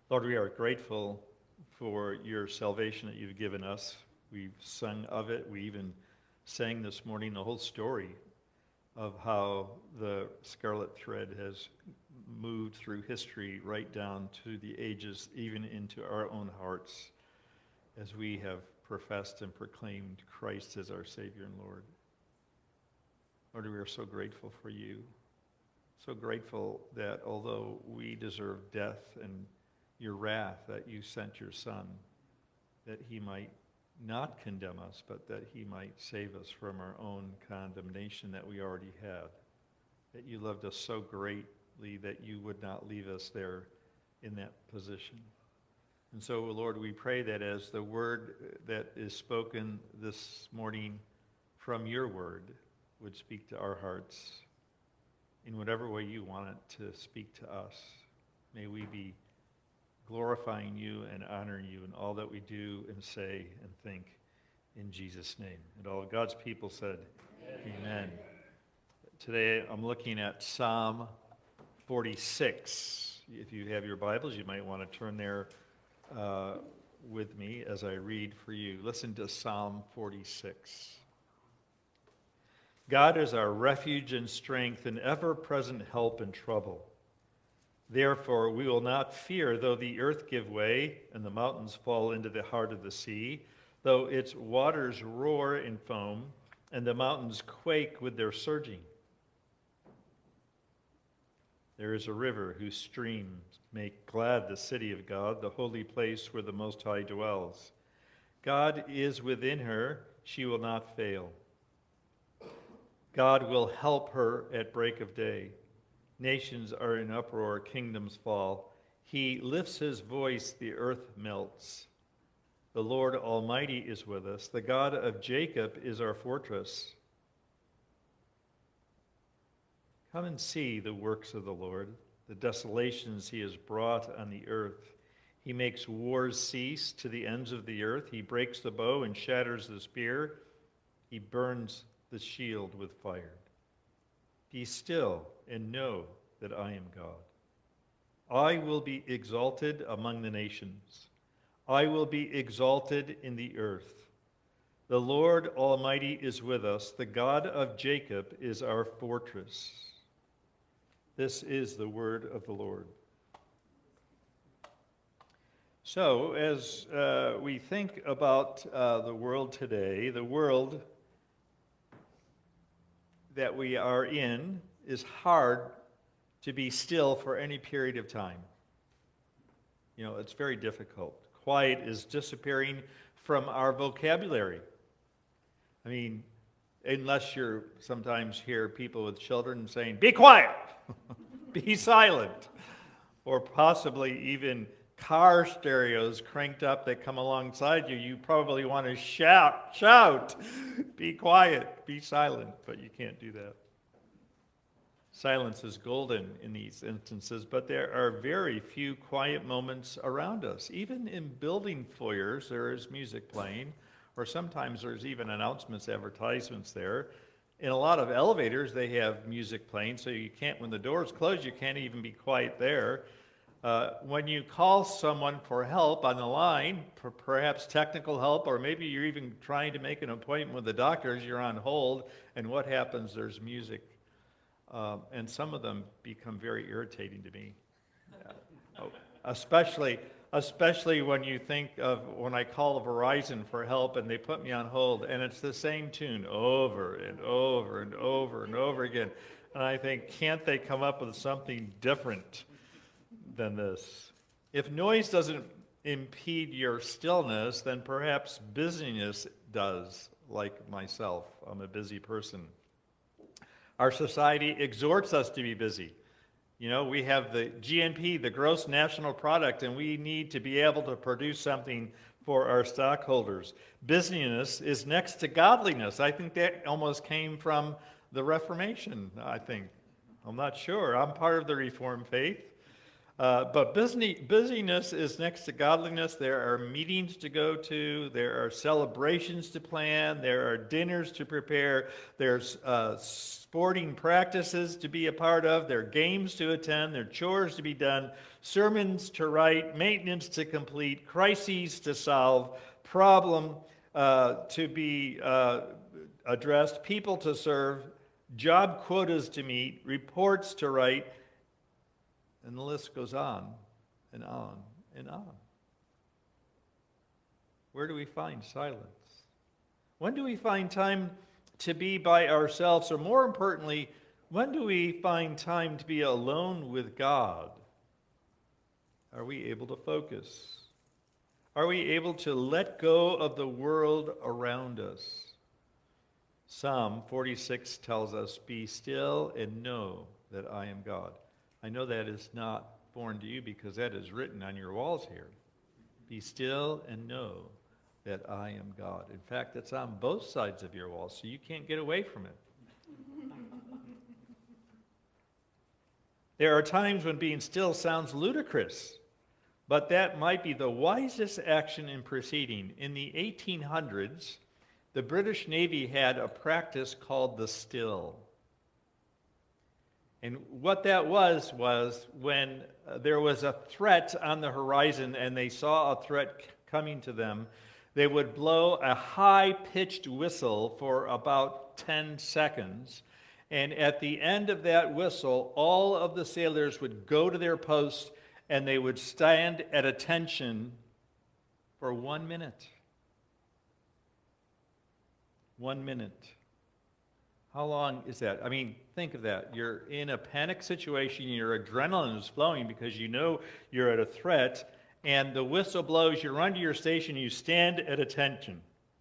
Lord, we are grateful for your salvation that you've given us. We've sung of it. We even sang this morning the whole story of how the scarlet thread has moved through history right down to the ages, even into our own hearts, as we have professed and proclaimed Christ as our Savior and Lord. Lord, we are so grateful for you. So grateful that although we deserve death and your wrath, that you sent your Son, that he might not condemn us, but that he might save us from our own condemnation that we already had. That you loved us so greatly that you would not leave us there in that position. And so, Lord, we pray that as the word that is spoken this morning from your word would speak to our hearts in whatever way you want it to speak to us. May we be glorifying you and honoring you in all that we do and say and think in Jesus' name. And all of God's people said, Amen. Today I'm looking at Psalm 46. If you have your Bibles, you might want to turn there with me as I read for you. Listen to Psalm 46. God is our refuge and strength, an ever-present help in trouble. Therefore, we will not fear, though the earth give way and the mountains fall into the heart of the sea, though its waters roar and foam, and the mountains quake with their surging. There is a river whose streams make glad the city of God, the holy place where the Most High dwells. God is within her, she will not fail. God will help her at break of day. Nations are in uproar, kingdoms fall. He lifts his voice, the earth melts. The Lord Almighty is with us. The God of Jacob is our fortress. Come and see the works of the Lord, the desolations he has brought on the earth. He makes wars cease to the ends of the earth. He breaks the bow and shatters the spear. He burns the shield with fire. Be still and know that I am God. I will be exalted among the nations. I will be exalted in the earth. The Lord Almighty is with us. The God of Jacob is our fortress. This is the word of the Lord. So, as we think about the world today, the world that we are in is hard to be still for any period of time. You know, it's very difficult. Quiet is disappearing from our vocabulary. I mean, unless you sometimes hear people with children saying, be quiet, be silent, or possibly even car stereos cranked up that come alongside you, you probably want to shout, be quiet, be silent, but you can't do that. Silence is golden in these instances, but there are very few quiet moments around us. Even in building foyers, there is music playing, or sometimes there's even announcements, advertisements there. In a lot of elevators, they have music playing, so you can't, when the doors close, you can't even be quiet there. When you call someone for help on the line, perhaps technical help, or maybe you're even trying to make an appointment with the doctors, you're on hold, and what happens? There's music. And some of them become very irritating to me. Especially when you think of when I call Verizon for help and they put me on hold, and it's the same tune over and over and over and over again. And I think, can't they come up with something different than this? If noise doesn't impede your stillness, then perhaps busyness does, like myself. I'm a busy person. Our society exhorts us to be busy. You know, we have the GNP, the gross national product, and we need to be able to produce something for our stockholders. Busyness is next to godliness. I think that almost came from the Reformation, I think. I'm not sure. I'm part of the Reformed faith. But busyness is next to godliness. There are meetings to go to. There are celebrations to plan. There are dinners to prepare. There's sporting practices to be a part of. There are games to attend. There are chores to be done. Sermons to write. Maintenance to complete. Crises to solve. Problem to be addressed. People to serve. Job quotas to meet. Reports to write. And the list goes on and on and on. Where do we find silence? When do we find time to be by ourselves? Or more importantly, when do we find time to be alone with God? Are we able to focus? Are we able to let go of the world around us? Psalm 46 tells us, "Be still and know that I am God." I know that is not foreign to you because that is written on your walls here. Be still and know that I am God. In fact, it's on both sides of your walls, so you can't get away from it. There are times when being still sounds ludicrous, but that might be the wisest action in proceeding. In the 1800s, the British Navy had a practice called the still. And what that was when there was a threat on the horizon and they saw a threat coming to them, they would blow a high-pitched whistle for about 10 seconds. And at the end of that whistle, all of the sailors would go to their post and they would stand at attention for 1 minute. 1 minute. How long is that? I mean, think of that. You're in a panic situation, your adrenaline is flowing because you know you're at a threat, and the whistle blows, you run to your station, you stand at attention.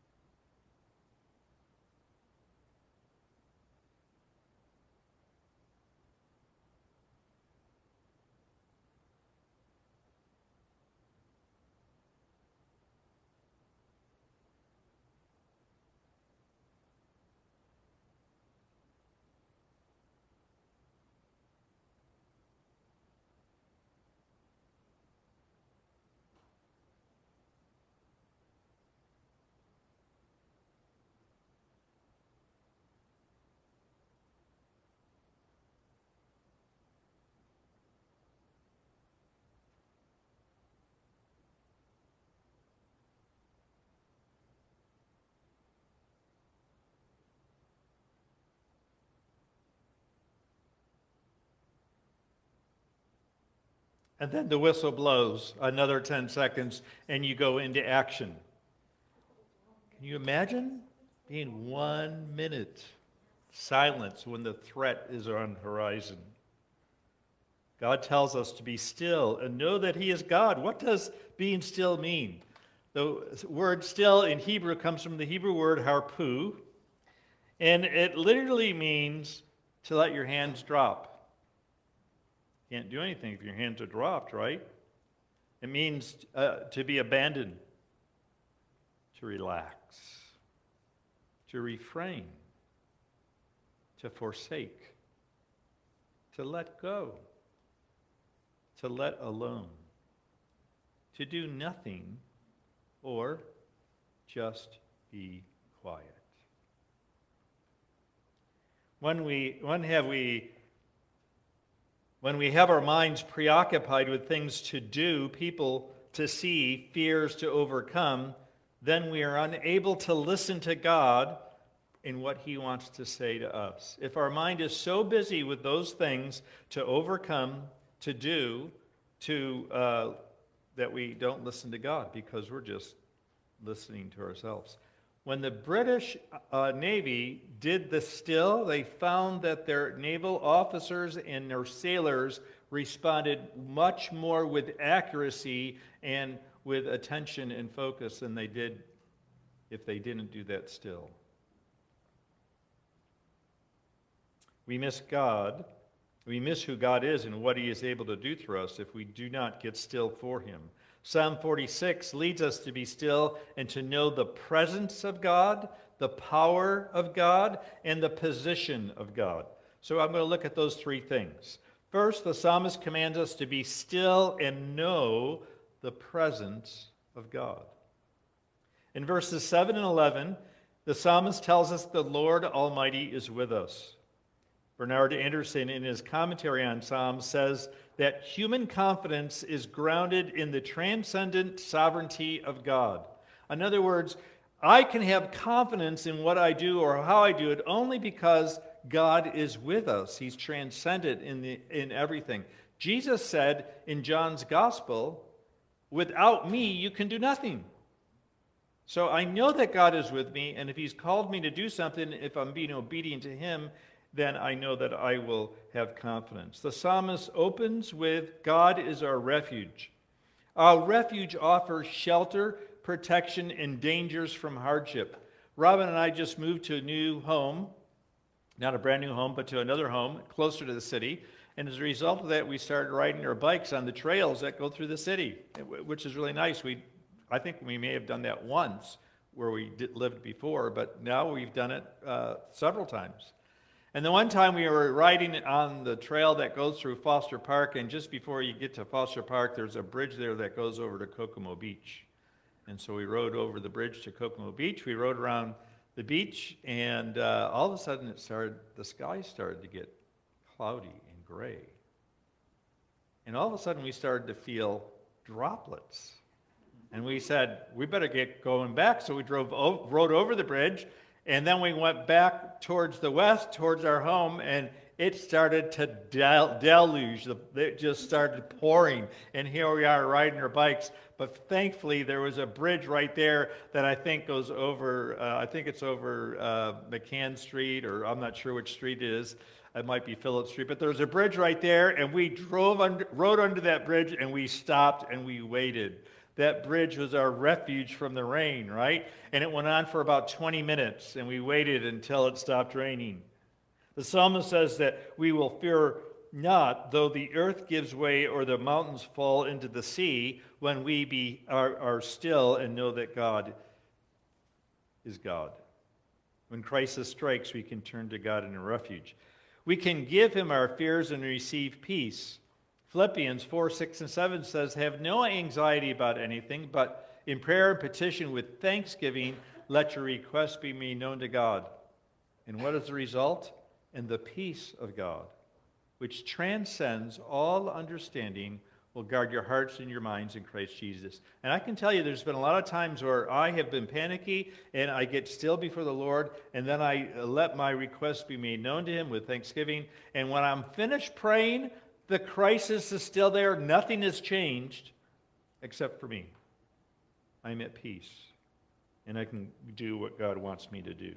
And then the whistle blows another 10 seconds and you go into action. Can you imagine being 1 minute silence when the threat is on the horizon? God tells us to be still and know that He is God. What does being still mean? The word still in Hebrew comes from the Hebrew word harpu, and it literally means to let your hands drop. Can't do anything if your hands are dropped, right? It means to be abandoned, to relax, to refrain, to forsake, to let go, to let alone, to do nothing, or just be quiet. When we have our minds preoccupied with things to do, people to see, fears to overcome, then we are unable to listen to God in what He wants to say to us. If our mind is so busy with those things to overcome, to do, that we don't listen to God because we're just listening to ourselves. When the British Navy did the still, they found that their naval officers and their sailors responded much more with accuracy and with attention and focus than they did if they didn't do that still. We miss God. We miss who God is and what He is able to do through us if we do not get still for Him. Psalm 46 leads us to be still and to know the presence of God, the power of God, and the position of God. So I'm going to look at those three things. First, the psalmist commands us to be still and know the presence of God. In verses 7 and 11, the psalmist tells us the Lord Almighty is with us. Bernard Anderson, in his commentary on Psalms, says that human confidence is grounded in the transcendent sovereignty of God. In other words, I can have confidence in what I do or how I do it only because God is with us. He's transcendent in everything. Jesus said in John's Gospel, "Without me, you can do nothing." So I know that God is with me, and if he's called me to do something, if I'm being obedient to him, then I know that I will have confidence. The psalmist opens with, God is our refuge. Our refuge offers shelter, protection, and dangers from hardship. Robin and I just moved to a new home, not a brand new home, but to another home closer to the city. And as a result of that, we started riding our bikes on the trails that go through the city, which is really nice. I think we may have done that once where we lived before, but now we've done it several times. And the one time we were riding on the trail that goes through Foster Park, and just before you get to Foster Park, there's a bridge there that goes over to Kokomo Beach. And so we rode over the bridge to Kokomo Beach. We rode around the beach, and all of a sudden the sky started to get cloudy and gray. And all of a sudden we started to feel droplets. And we said, we better get going back. So we rode over the bridge, and then we went back towards the west, towards our home, and it started to deluge. It just started pouring, and here we are riding our bikes. But thankfully, there was a bridge right there that I think goes over, I think it's over McCann Street, or I'm not sure which street it is. It might be Phillip Street, but there was a bridge right there, and we rode under that bridge, and we stopped, and we waited. That bridge was our refuge from the rain, right? And it went on for about 20 minutes, and we waited until it stopped raining. The psalmist says that we will fear not, though the earth gives way or the mountains fall into the sea, when we are still and know that God is God. When crisis strikes, we can turn to God in a refuge. We can give him our fears and receive peace. Philippians 4, 6, and 7 says, have no anxiety about anything, but in prayer and petition with thanksgiving, let your requests be made known to God. And what is the result? And the peace of God, which transcends all understanding, will guard your hearts and your minds in Christ Jesus. And I can tell you there's been a lot of times where I have been panicky, and I get still before the Lord, and then I let my requests be made known to him with thanksgiving. And when I'm finished praying, the crisis is still there. Nothing has changed except for me. I'm at peace, and I can do what God wants me to do.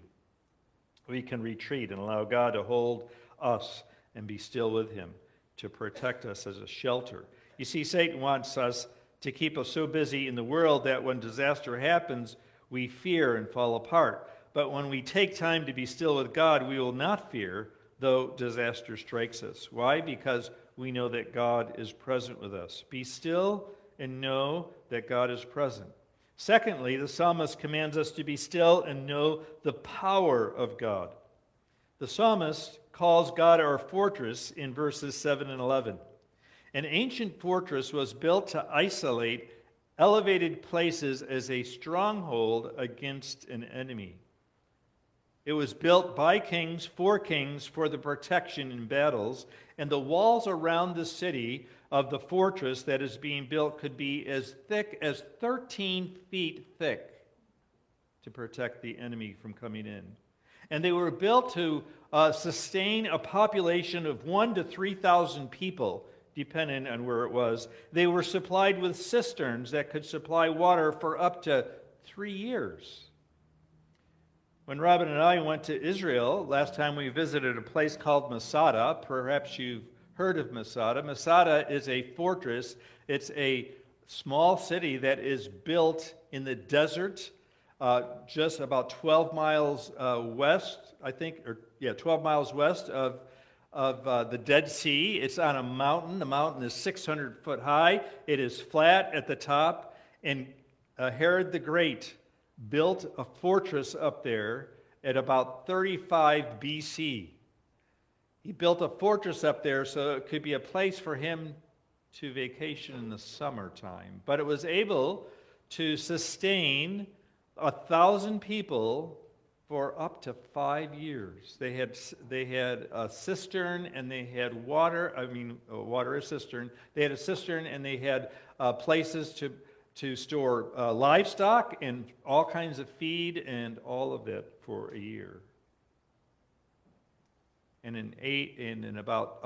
We can retreat and allow God to hold us and be still with him, to protect us as a shelter. You see, Satan wants us to keep us so busy in the world that when disaster happens, we fear and fall apart. But when we take time to be still with God, we will not fear, though disaster strikes us. Why? Because we know that God is present with us. Be still and know that God is present. Secondly, the psalmist commands us to be still and know the power of God. The psalmist calls God our fortress in verses 7 and 11. An ancient fortress was built to isolate elevated places as a stronghold against an enemy. It was built by kings for the protection in battles, and the walls around the city of the fortress that is being built could be as thick as 13 feet thick to protect the enemy from coming in. And they were built to sustain a population of 1,000 to 3,000 people, depending on where it was. They were supplied with cisterns that could supply water for up to 3 years. When Robin and I went to Israel, last time we visited a place called Masada. Perhaps you've heard of Masada. Masada is a fortress. It's a small city that is built in the desert, just about 12 miles west, 12 miles west of the Dead Sea. It's on a mountain. The mountain is 600 foot high. It is flat at the top. And Herod the Great built a fortress up there at about 35 BC. He built a fortress up there so it could be a place for him to vacation in the summertime. But it was able to sustain 1,000 people for up to 5 years. They had a cistern and they had water. Water is cistern. They had a cistern and they had places to store livestock and all kinds of feed and all of it for a year. And in about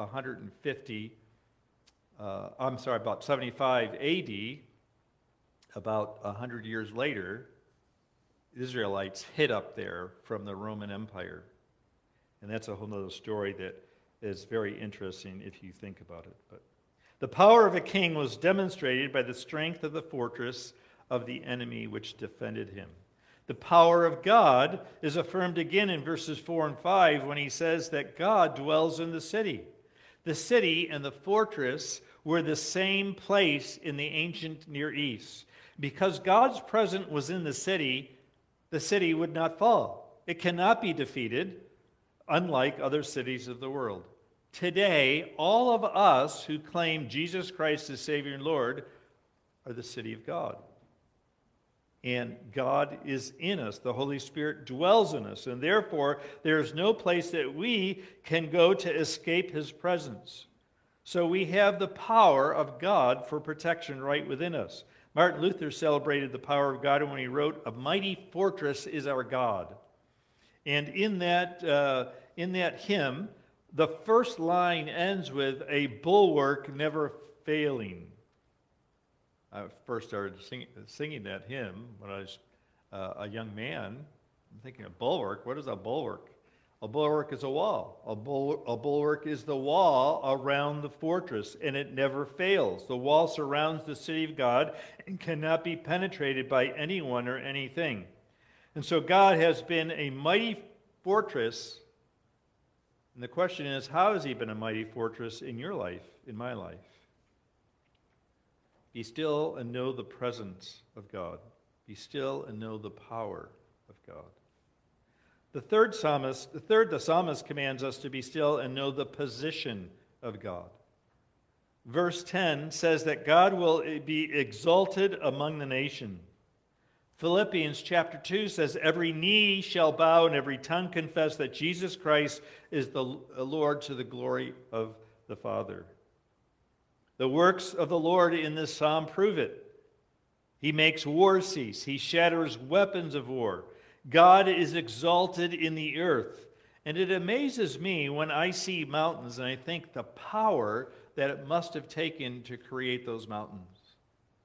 75 AD, about 100 years later, Israelites hid up there from the Roman Empire. And that's a whole other story that is very interesting if you think about it. But the power of a king was demonstrated by the strength of the fortress of the enemy which defended him. The power of God is affirmed again in verses 4 and 5 when he says that God dwells in the city. The city and the fortress were the same place in the ancient Near East. Because God's presence was in the city would not fall. It cannot be defeated, unlike other cities of the world. Today, all of us who claim Jesus Christ as Savior and Lord are the city of God. And God is in us. The Holy Spirit dwells in us. And therefore, there is no place that we can go to escape his presence. So we have the power of God for protection right within us. Martin Luther celebrated the power of God when he wrote, "A mighty fortress is our God." And in that hymn, the first line ends with, "A bulwark never failing." I first started singing that hymn when I was a young man. I'm thinking, a bulwark? What is a bulwark? A bulwark is a wall. A bulwark is the wall around the fortress, and it never fails. The wall surrounds the city of God and cannot be penetrated by anyone or anything. And so God has been a mighty fortress. And the question is, how has he been a mighty fortress in your life, in my life? Be still and know the presence of God. Be still and know the power of God. The psalmist commands us to be still and know the position of God. Verse 10 says that God will be exalted among the nations. Philippians chapter 2 says, "Every knee shall bow and every tongue confess that Jesus Christ is the Lord, to the glory of the Father." The works of the Lord in this psalm prove it. He makes war cease. He shatters weapons of war. God is exalted in the earth. And it amazes me when I see mountains and I think the power that it must have taken to create those mountains.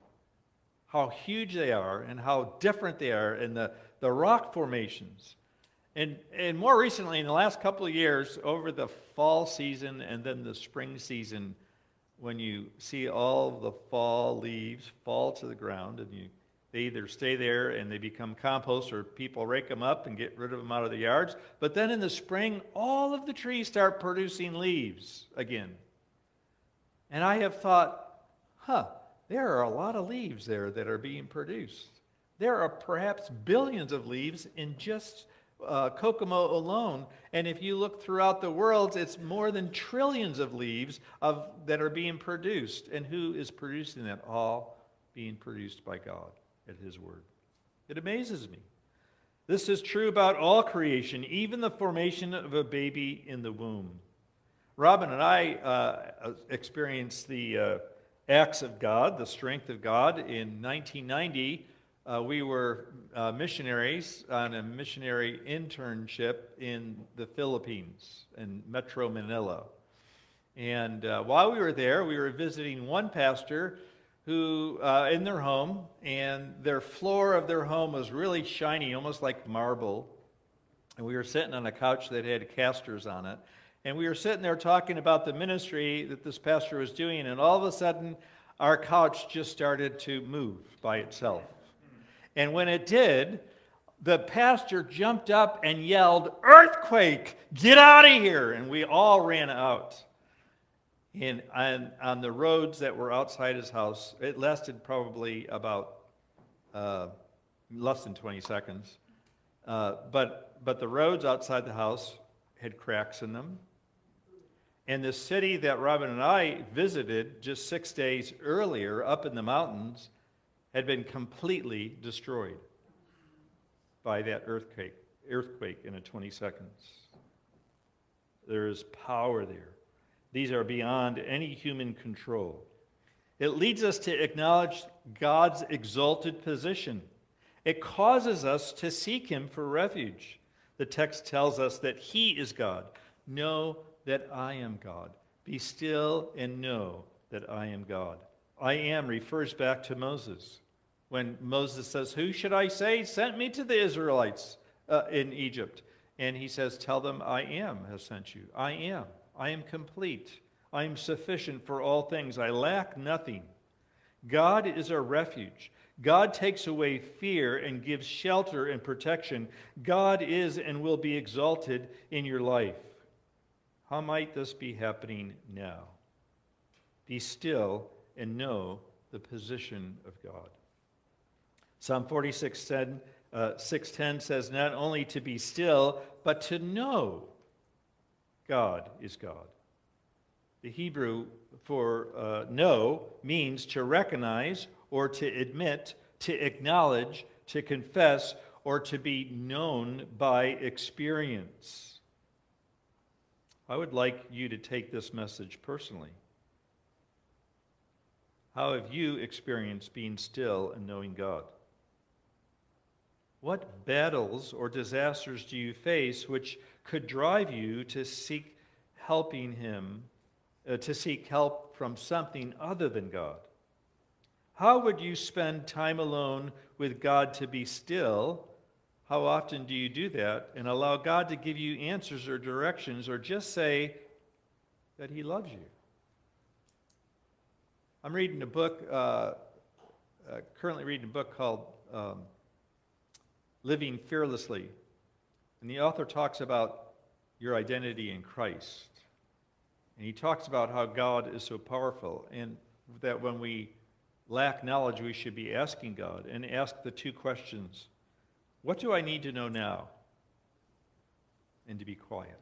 How huge they are and how different they are, and the rock formations. And more recently, in the last couple of years, over the fall season and then the spring season, when you see all the fall leaves fall to the ground, and they either stay there and they become compost, or people rake them up and get rid of them out of the yards. But then in the spring, all of the trees start producing leaves again. And I have thought, there are a lot of leaves there that are being produced. There are perhaps billions of leaves in just Kokomo alone, and if you look throughout the world, it's more than trillions of leaves that are being produced. And who is producing that? All being produced by God at his word. It amazes me. This is true about all creation, even the formation of a baby in the womb. Robin and I experienced the acts of God, the strength of God. In 1990, we were missionaries on a missionary internship in the Philippines, in Metro Manila. And while we were there, we were visiting one pastor who, in their home, and their floor of their home was really shiny, almost like marble. And we were sitting on a couch that had casters on it. And we were sitting there talking about the ministry that this pastor was doing, and all of a sudden, our couch just started to move by itself. And when it did, the pastor jumped up and yelled, "Earthquake! Get out of here!" And we all ran out. And on the roads that were outside his house, it lasted probably about less than 20 seconds. But the roads outside the house had cracks in them. And the city that Robin and I visited just 6 days earlier up in the mountains had been completely destroyed by that earthquake in 20 seconds. There is power there. These are beyond any human control. It leads us to acknowledge God's exalted position. It causes us to seek him for refuge. The text tells us that he is God. Know that I am God. Be still and know that I am God. I am refers back to Moses. When Moses says, who should I say sent me to the Israelites in Egypt? And he says, tell them I am has sent you. I am. I am complete. I am sufficient for all things. I lack nothing. God is our refuge. God takes away fear and gives shelter and protection. God is and will be exalted in your life. How might this be happening now? Be still and know the position of God. Psalm 46:6-10 says, not only to be still, but to know God is God. The Hebrew for know means to recognize or to admit, to acknowledge, to confess, or to be known by experience. I would like you to take this message personally. How have you experienced being still and knowing God? What battles or disasters do you face which could drive you to seek helping him, to seek help from something other than God? How would you spend time alone with God to be still? How often do you do that and allow God to give you answers or directions, or just say that he loves you? I'm reading a book, currently reading a book called Living Fearlessly. And the author talks about your identity in Christ. And he talks about how God is so powerful, and that when we lack knowledge, we should be asking God and ask the two questions. What do I need to know now? And to be quiet.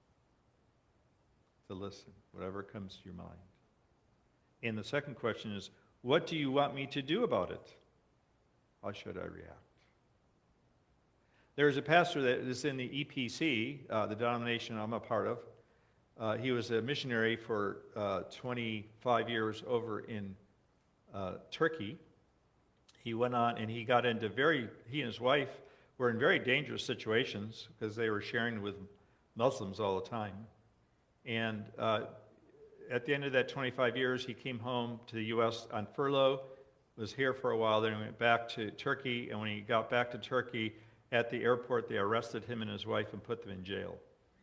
To listen, whatever comes to your mind. And the second question is, what do you want me to do about it? How should I react? There's a pastor that is in the EPC, the denomination I'm a part of. He was a missionary for 25 years over in Turkey. He went on and he got into he and his wife were in very dangerous situations because they were sharing with Muslims all the time. And at the end of that 25 years, he came home to the U.S. on furlough, was here for a while, then he went back to Turkey, and when he got back to Turkey, at the airport, they arrested him and his wife and put them in jail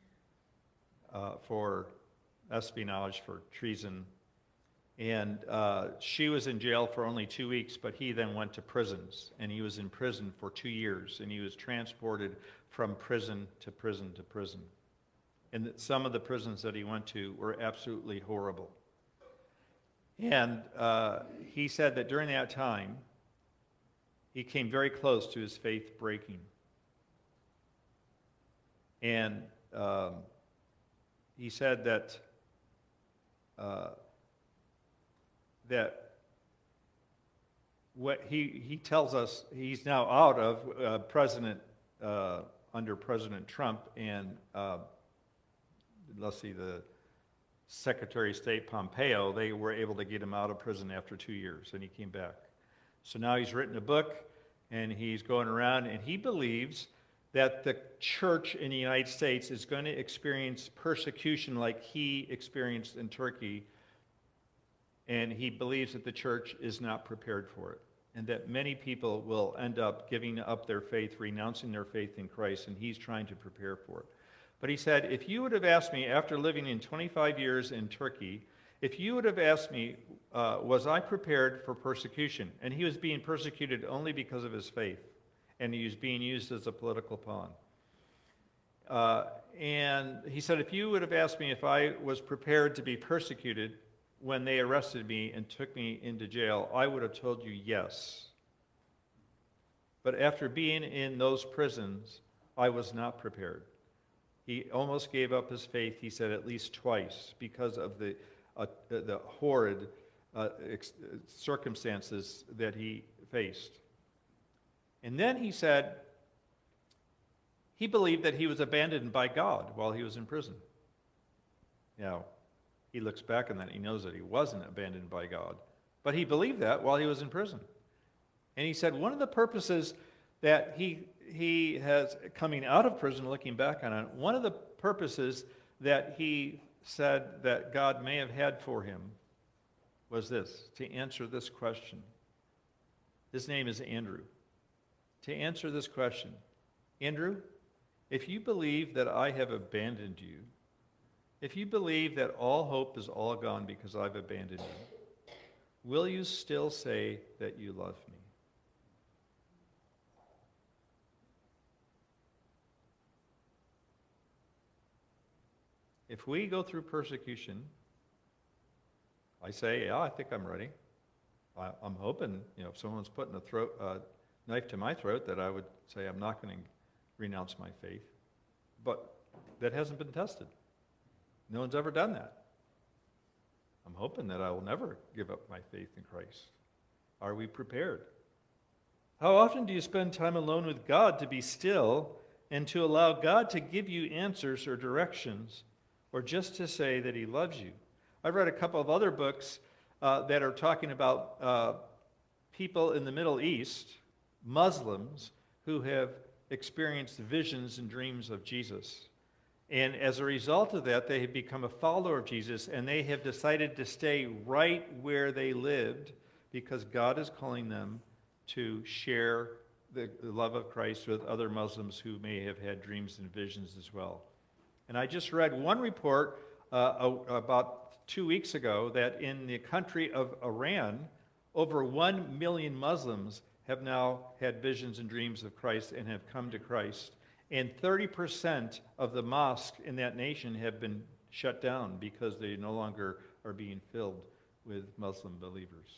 for espionage, for treason. And she was in jail for only 2 weeks, but he then went to prisons, and he was in prison for 2 years, and he was transported from prison to prison to prison. And some of the prisons that he went to were absolutely horrible. And he said that during that time, he came very close to his faith breaking. And he said that what he tells us, he's now out of under President Trump, and let's see, the Secretary of State Pompeo, they were able to get him out of prison after 2 years, and he came back. So now he's written a book, and he's going around, and he believes that the church in the United States is going to experience persecution like he experienced in Turkey, and he believes that the church is not prepared for it, and that many people will end up giving up their faith, renouncing their faith in Christ, and he's trying to prepare for it. But he said, if you would have asked me after living in 25 years in Turkey, if you would have asked me, was I prepared for persecution? And he was being persecuted only because of his faith, and he was being used as a political pawn. And he said, if you would have asked me if I was prepared to be persecuted when they arrested me and took me into jail, I would have told you yes. But after being in those prisons, I was not prepared. He almost gave up his faith, he said, at least twice because of the horrid circumstances that he faced. And then he said he believed that he was abandoned by God while he was in prison. Now, he looks back on that, he knows that he wasn't abandoned by God, but he believed that while he was in prison. And he said one of the purposes that he has coming out of prison, looking back on it, one of the purposes that he said that God may have had for him was this, to answer this question. His name is Andrew. To answer this question, Andrew, if you believe that I have abandoned you, if you believe that all hope is all gone because I've abandoned you, will you still say that you love me? If we go through persecution, I say, yeah, I think I'm ready. I'm hoping, if someone's putting a knife to my throat, that I would say I'm not going to renounce my faith. But that hasn't been tested. No one's ever done that. I'm hoping that I will never give up my faith in Christ. Are we prepared? How often do you spend time alone with God to be still and to allow God to give you answers or directions, or just to say that he loves you? I've read a couple of other books that are talking about people in the Middle East, Muslims, who have experienced visions and dreams of Jesus. And as a result of that, they have become a follower of Jesus, and they have decided to stay right where they lived because God is calling them to share the love of Christ with other Muslims who may have had dreams and visions as well. And I just read one report about 2 weeks ago that in the country of Iran, over 1 million Muslims have now had visions and dreams of Christ and have come to Christ. And 30% of the mosques in that nation have been shut down because they no longer are being filled with Muslim believers.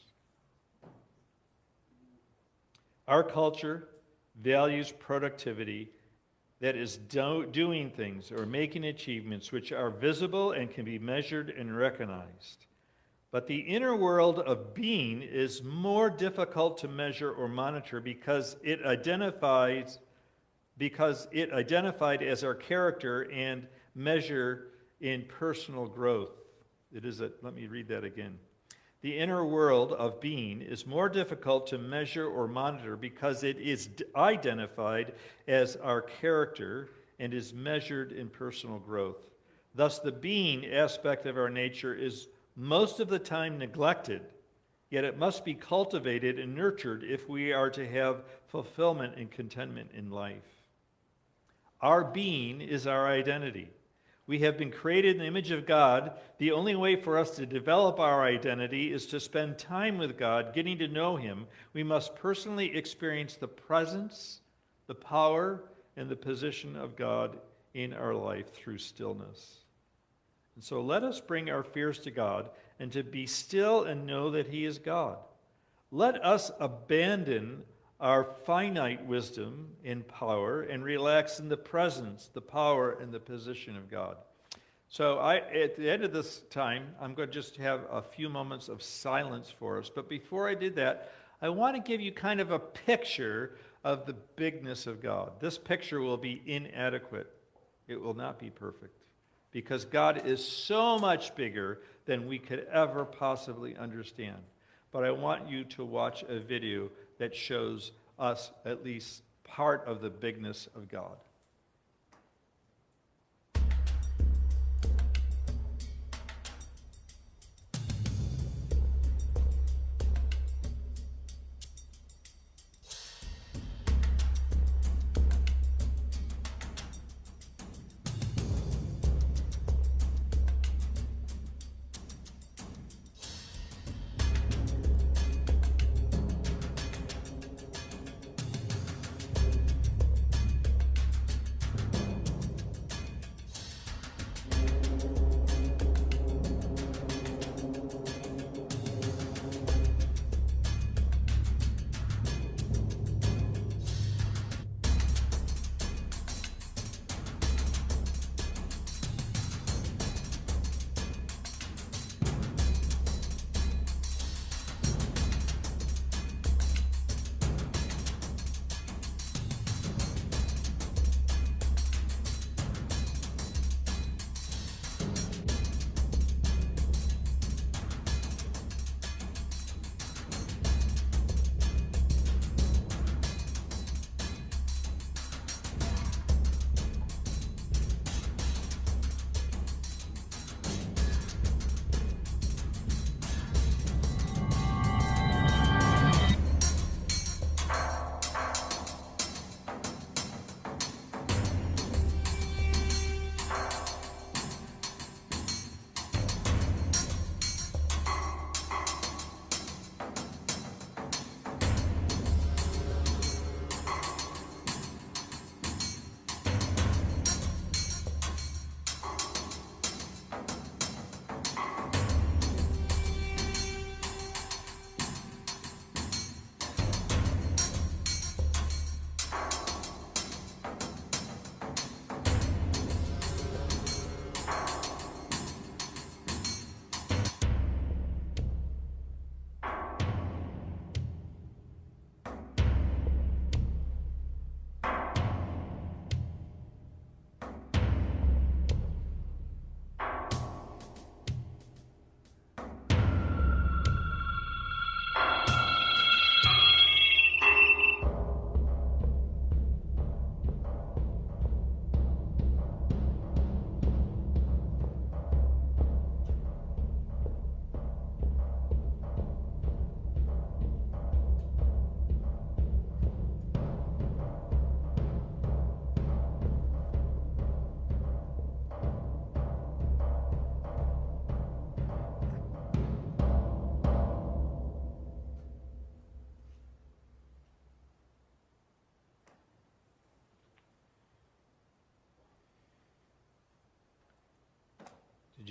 Our culture values productivity, that is doing things or making achievements which are visible and can be measured and recognized. But the inner world of being is more difficult to measure or monitor because it identified as our character and measure in personal growth. Let me read that again. The inner world of being is more difficult to measure or monitor because it is identified as our character and is measured in personal growth. Thus, the being aspect of our nature is most of the time neglected, yet it must be cultivated and nurtured if we are to have fulfillment and contentment in life. Our being is our identity. We have been created in the image of God. The only way for us to develop our identity is to spend time with God, getting to know him. We must personally experience the presence, the power, and the position of God in our life through stillness. And so let us bring our fears to God and to be still and know that he is God. Let us abandon our finite wisdom and power and relax in the presence, the power, and the position of God. So at the end of this time, I'm going to just have a few moments of silence for us. But before I did that, I want to give you kind of a picture of the bigness of God. This picture will be inadequate. It will not be perfect because God is so much bigger than we could ever possibly understand. But I want you to watch a video that shows us at least part of the bigness of God.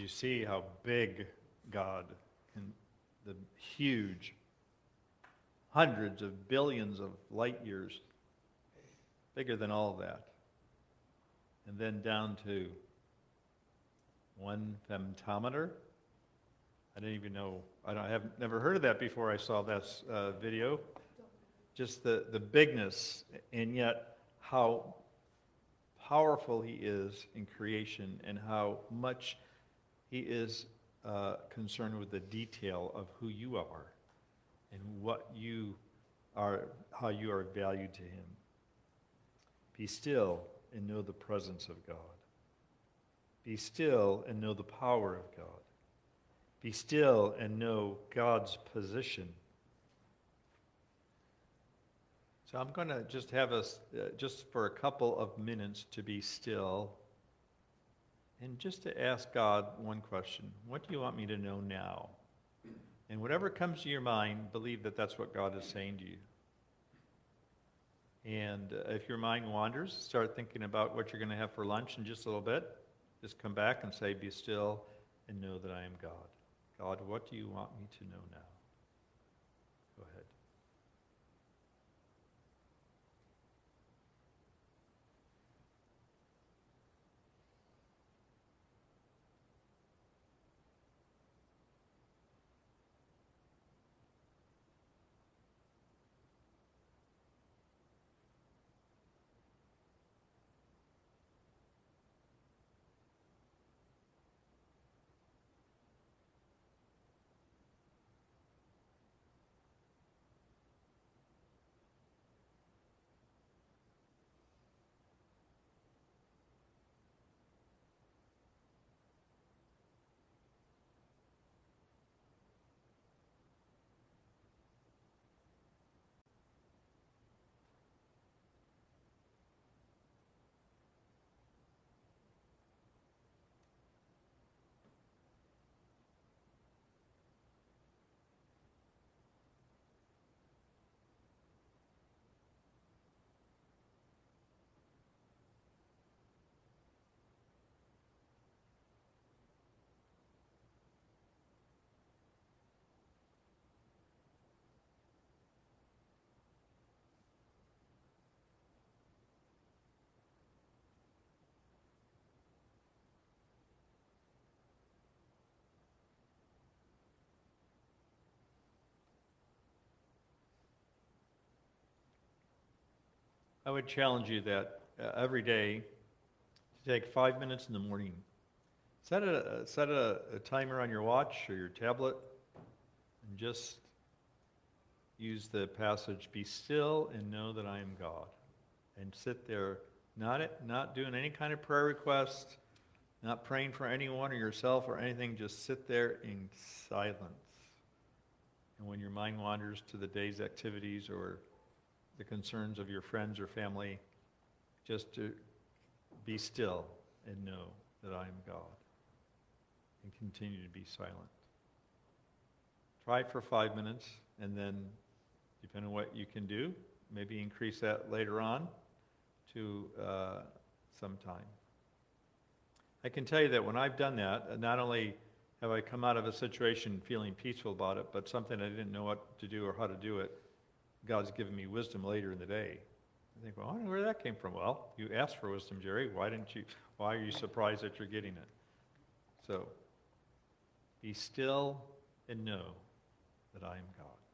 you see how big God and the huge hundreds of billions of light years, bigger than all of that. And then down to 1 femtometer. I didn't even know, I have never heard of that before I saw this video. Just the bigness, and yet how powerful he is in creation, and how much he is concerned with the detail of who you are and what you are, how you are valued to him. Be still and know the presence of God. Be still and know the power of God. Be still and know God's position. So I'm going to just have us, just for a couple of minutes, to be still and just to ask God one question. What do you want me to know now? And whatever comes to your mind, believe that that's what God is saying to you. And if your mind wanders, start thinking about what you're going to have for lunch in just a little bit. Just come back and say, be still and know that I am God. God, what do you want me to know now? Go ahead. I would challenge you that every day to take 5 minutes in the morning. Set a timer on your watch or your tablet, and just use the passage, be still and know that I am God. And sit there, not doing any kind of prayer request, not praying for anyone or yourself or anything, just sit there in silence. And when your mind wanders to the day's activities or the concerns of your friends or family, just to be still and know that I am God, and continue to be silent. Try it for 5 minutes, and then, depending on what you can do, maybe increase that later on to some time. I can tell you that when I've done that, not only have I come out of a situation feeling peaceful about it, but something I didn't know what to do or how to do it, God's given me wisdom later in the day. I think, well, I don't know where that came from. Well, you asked for wisdom, Jerry. Why are you surprised that you're getting it? So, be still and know that I am God.